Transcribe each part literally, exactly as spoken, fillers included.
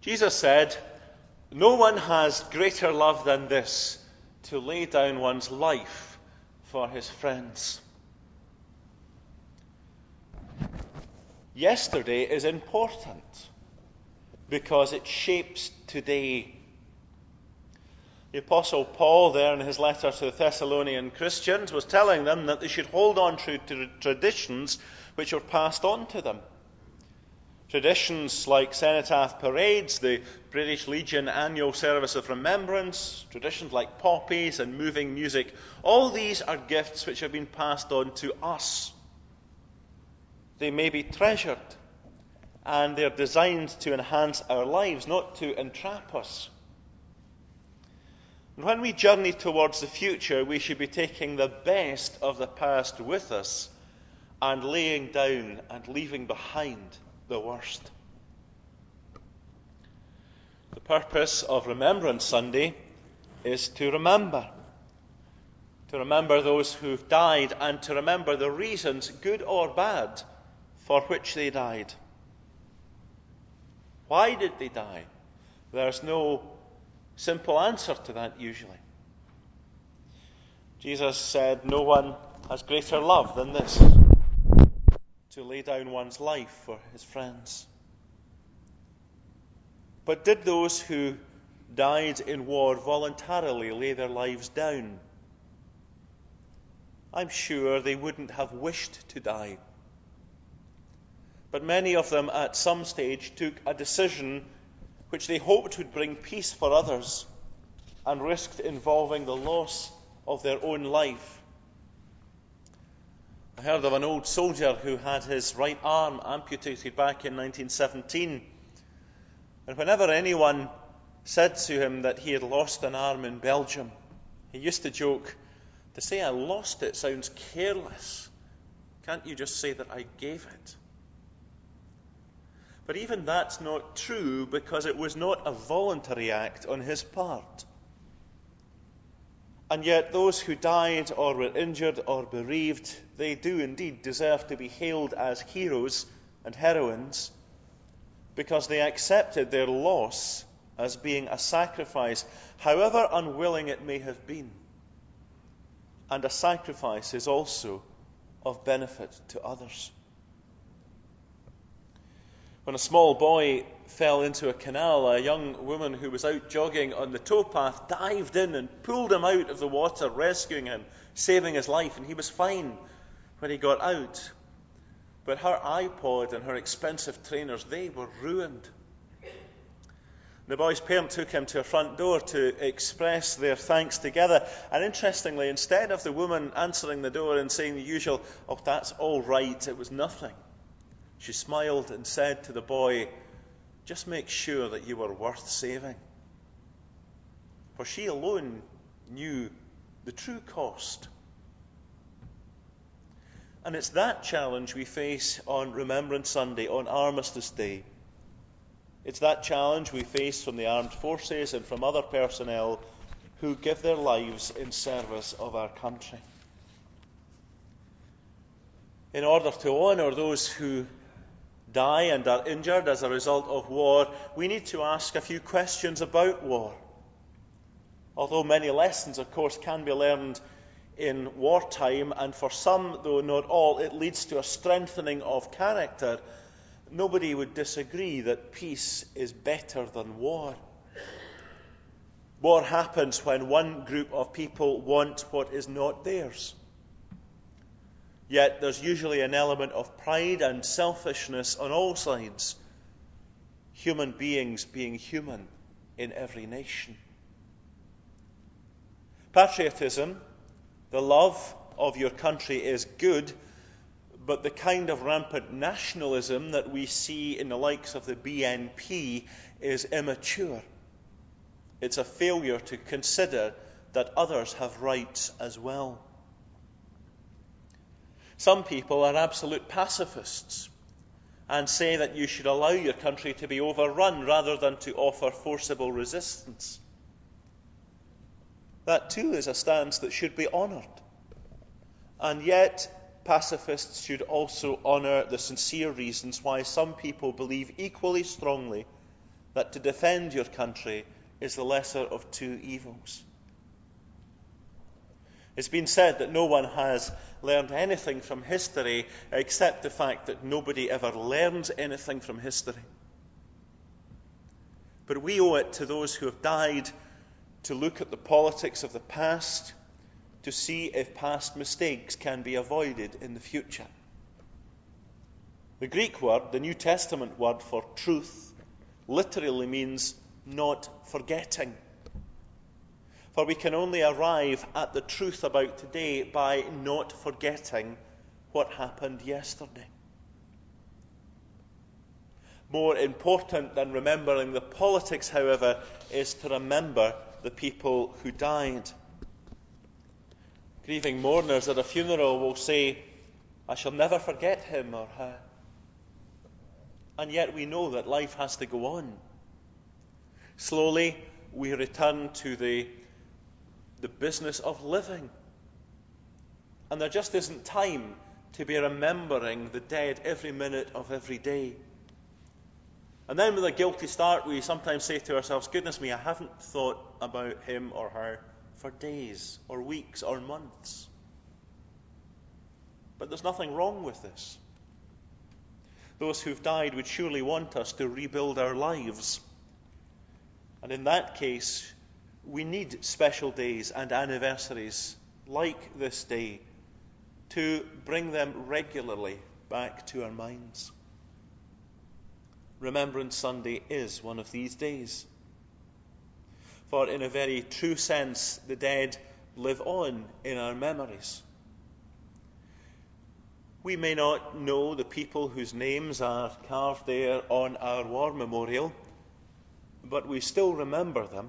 Jesus said, "No one has greater love than this, to lay down one's life for his friends." Yesterday is important because it shapes today. The Apostle Paul, there in his letter to the Thessalonian Christians, was telling them that they should hold on to, to traditions which were passed on to them. Traditions like cenotaph parades, the British Legion annual service of remembrance, traditions like poppies and moving music, all these are gifts which have been passed on to us. They may be treasured, and they're designed to enhance our lives, not to entrap us. And when we journey towards the future, we should be taking the best of the past with us and laying down and leaving behind the worst. The purpose of Remembrance Sunday is to remember. To remember those who've died and to remember the reasons, good or bad, for which they died. Why did they die? There's no simple answer to that usually. Jesus said, "No one has greater love than this, to lay down one's life for his friends." But did those who died in war voluntarily lay their lives down? I'm sure they wouldn't have wished to die. But many of them at some stage took a decision which they hoped would bring peace for others and risked involving the loss of their own life. I heard of an old soldier who had his right arm amputated back in nineteen seventeen. And whenever anyone said to him that he had lost an arm in Belgium, he used to joke, "To say I lost it sounds careless. Can't you just say that I gave it?" But even that's not true, because it was not a voluntary act on his part. And yet those who died or were injured or bereaved, they do indeed deserve to be hailed as heroes and heroines, because they accepted their loss as being a sacrifice, however unwilling it may have been. And a sacrifice is also of benefit to others. When a small boy fell into a canal, a young woman who was out jogging on the towpath dived in and pulled him out of the water, rescuing him, saving his life, and he was fine when he got out. But her iPod and her expensive trainers, they were ruined. The boy's parent took him to a front door to express their thanks together. And interestingly, instead of the woman answering the door and saying the usual, "Oh, that's all right, it was nothing," she smiled and said to the boy, "Just make sure that you were worth saving." For she alone knew the true cost. And it's that challenge we face on Remembrance Sunday, on Armistice Day. It's that challenge we face from the armed forces and from other personnel who give their lives in service of our country. In order to honour those who die and are injured as a result of war, we need to ask a few questions about war. Although many lessons, of course, can be learned in wartime, and for some, though not all, it leads to a strengthening of character, nobody would disagree that peace is better than war. War happens when one group of people want what is not theirs. Yet there's usually an element of pride and selfishness on all sides, human beings being human in every nation. Patriotism, the love of your country, is good, but the kind of rampant nationalism that we see in the likes of the B N P is immature. It's a failure to consider that others have rights as well. Some people are absolute pacifists and say that you should allow your country to be overrun rather than to offer forcible resistance. That too is a stance that should be honoured. And yet, pacifists should also honour the sincere reasons why some people believe equally strongly that to defend your country is the lesser of two evils. It's been said that no one has learned anything from history except the fact that nobody ever learns anything from history. But we owe it to those who have died to look at the politics of the past, to see if past mistakes can be avoided in the future. The Greek word, the New Testament word for truth, literally means not forgetting. For we can only arrive at the truth about today by not forgetting what happened yesterday. More important than remembering the politics, however, is to remember the people who died. Grieving mourners at a funeral will say, "I shall never forget him or her." And yet we know that life has to go on. Slowly we return to the, the business of living. And there just isn't time to be remembering the dead every minute of every day. And then with a guilty start, we sometimes say to ourselves, "Goodness me, I haven't thought about him or her for days or weeks or months." But there's nothing wrong with this. Those who've died would surely want us to rebuild our lives. And in that case, we need special days and anniversaries like this day to bring them regularly back to our minds. Remembrance Sunday is one of these days. For in a very true sense, the dead live on in our memories. We may not know the people whose names are carved there on our war memorial, but we still remember them.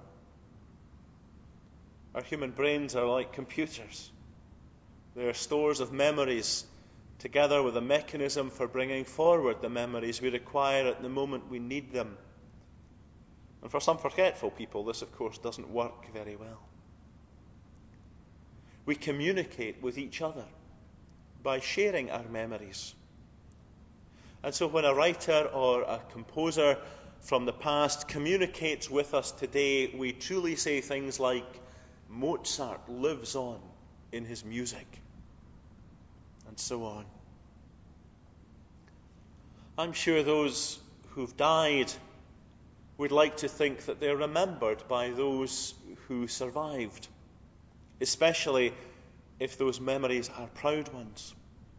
Our human brains are like computers. They are stores of memories, together with a mechanism for bringing forward the memories we require at the moment we need them. And for some forgetful people, this, of course, doesn't work very well. We communicate with each other by sharing our memories. And so when a writer or a composer from the past communicates with us today, we truly say things like, "Mozart lives on in his music," and so on. I'm sure those who've died would like to think that they're remembered by those who survived, especially if those memories are proud ones.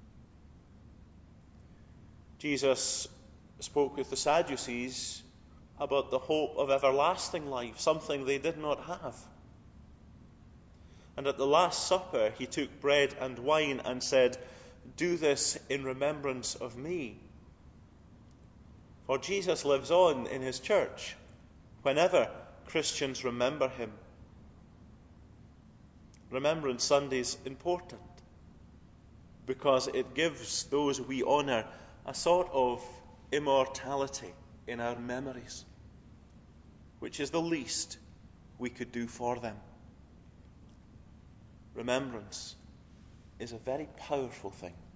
Jesus spoke with the Sadducees about the hope of everlasting life, something they did not have. And at the Last Supper, he took bread and wine and said, "Do this in remembrance of me." For Jesus lives on in his church whenever Christians remember him. Remembrance Sunday is important because it gives those we honour a sort of immortality in our memories, which is the least we could do for them. Remembrance is a very powerful thing.